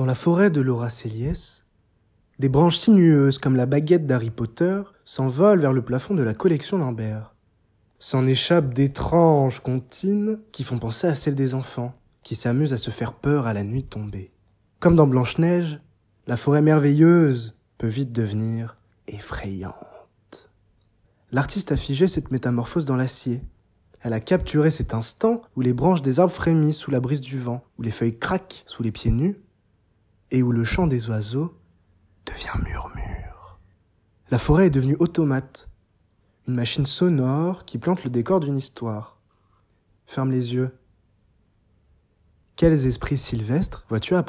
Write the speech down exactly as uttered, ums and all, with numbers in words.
Dans la forêt de Laura Céliès, des branches sinueuses comme la baguette d'Harry Potter s'envolent vers le plafond de la collection Lambert. S'en échappent d'étranges comptines qui font penser à celles des enfants, qui s'amusent à se faire peur à la nuit tombée. Comme dans Blanche-Neige, la forêt merveilleuse peut vite devenir effrayante. L'artiste a figé cette métamorphose dans l'acier. Elle a capturé cet instant où les branches des arbres frémissent sous la brise du vent, où les feuilles craquent sous les pieds nus, et où le chant des oiseaux devient murmure. La forêt est devenue automate, une machine sonore qui plante le décor d'une histoire. Ferme les yeux. Quels esprits sylvestres vois-tu apparaître ?